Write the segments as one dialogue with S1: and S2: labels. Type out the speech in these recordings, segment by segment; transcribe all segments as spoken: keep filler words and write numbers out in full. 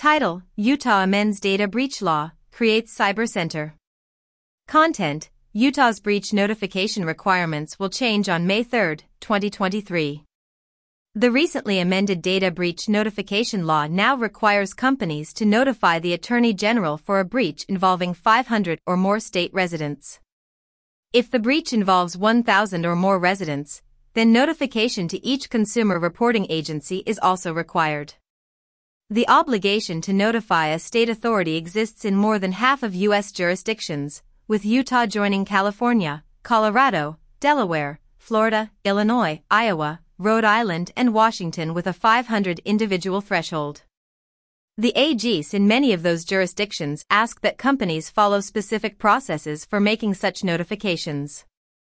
S1: Title: Utah amends data breach law, creates cyber center. Content: Utah's breach notification requirements will change on May third, twenty twenty-three. The recently amended data breach notification law now requires companies to notify the Attorney General for a breach involving five hundred or more state residents. If the breach involves one thousand or more residents, then notification to each consumer reporting agency is also required. The obligation to notify a state authority exists in more than half of U S jurisdictions, with Utah joining California, Colorado, Delaware, Florida, Illinois, Iowa, Rhode Island, and Washington with a five hundred individual threshold. The A Gs in many of those jurisdictions ask that companies follow specific processes for making such notifications.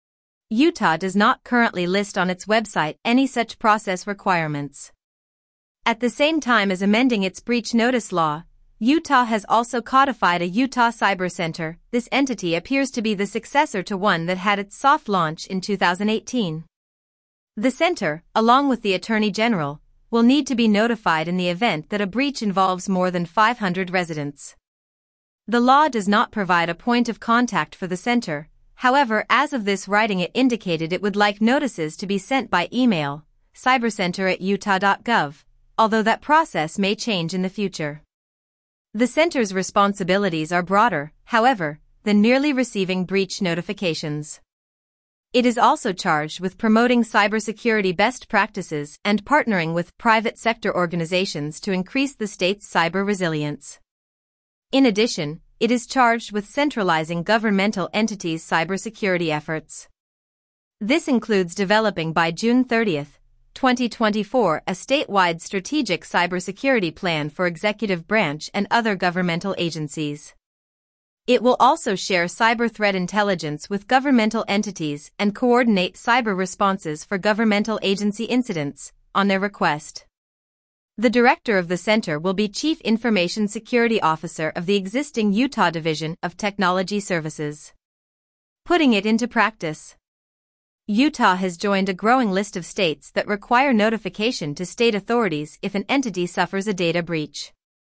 S1: Utah does not currently list on its website any such process requirements. At the same time as amending its breach notice law, Utah has also codified a Utah Cyber Center. This entity appears to be the successor to one that had its soft launch in two thousand eighteen. The center, along with the Attorney General, will need to be notified in the event that a breach involves more than five hundred residents. The law does not provide a point of contact for the center. However, as of this writing, it indicated it would like notices to be sent by email, cybercenter at utah dot gov, although that process may change in the future. The center's responsibilities are broader, however, than merely receiving breach notifications. It is also charged with promoting cybersecurity best practices and partnering with private sector organizations to increase the state's cyber resilience. In addition, it is charged with centralizing governmental entities' cybersecurity efforts. This includes developing by June thirtieth, twenty twenty-four a statewide strategic cybersecurity plan for executive branch and other governmental agencies. It will also share cyber threat intelligence with governmental entities and coordinate cyber responses for governmental agency incidents, on their request. The director of the center will be Chief Information Security Officer of the existing Utah Division of Technology Services. Putting it into practice. Utah has joined a growing list of states that require notification to state authorities if an entity suffers a data breach.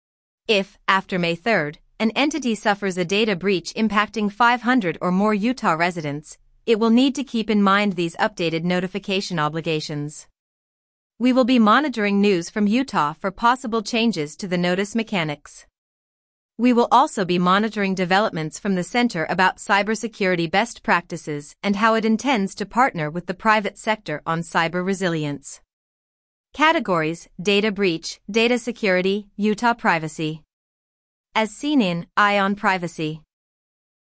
S1: If, after May third, an entity suffers a data breach impacting five hundred or more Utah residents, it will need to keep in mind these updated notification obligations. We will be monitoring news from Utah for possible changes to the notice mechanics. We will also be monitoring developments from the center about cybersecurity best practices and how it intends to partner with the private sector on cyber resilience. Categories: data breach, data security, Utah privacy. As seen in Eye on Privacy.